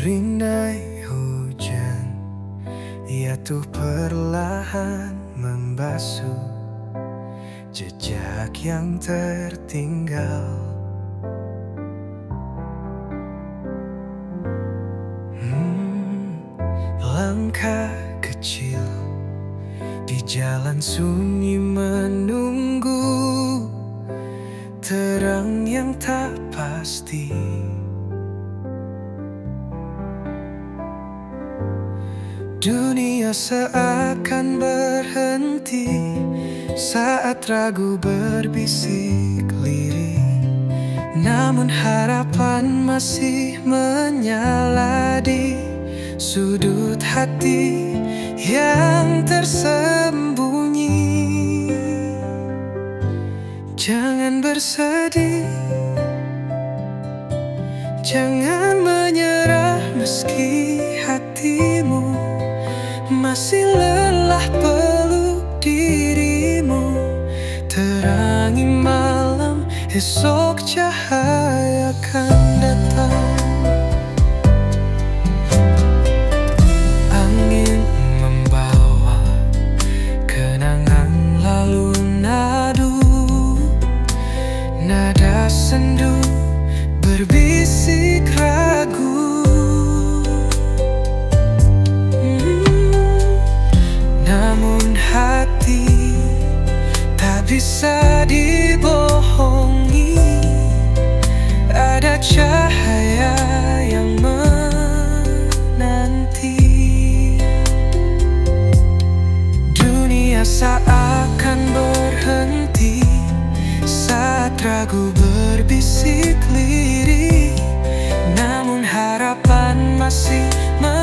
Rinai hujan, jatuh perlahan membasuh jejak yang tertinggal. Langkah kecil di jalan sunyi menunggu terang yang tak pasti. Dunia seakan berhenti saat ragu berbisik lirih, namun harapan masih menyala di sudut hati yang tersembunyi. Jangan bersedih, jangan menyerah meski hatimu masih lelah peluk dirimu. Terangi malam, esok cahaya akan datang. Angin membawa kenangan lalu nadu, nada sendu berbisik ragu. Namun hati tak bisa dibohongi, ada cahaya yang menanti. Dunia seakan berhenti saat ragu berbisik lirih, namun harapan masih